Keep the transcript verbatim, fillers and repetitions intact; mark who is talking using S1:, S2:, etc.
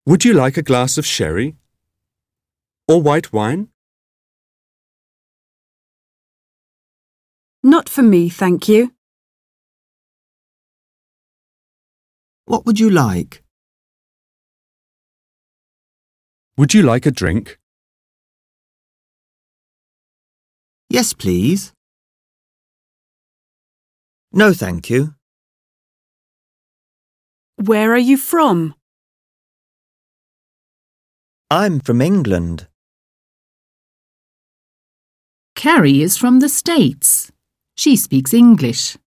S1: Would you like a glass of sherry? Or white wine?
S2: Not for me, thank you.
S3: What would you like?
S1: Would you like a drink?
S3: Yes, please. No, thank you.
S2: Where are you from?
S3: I'm from England.
S4: Carrie is from the States. She speaks English.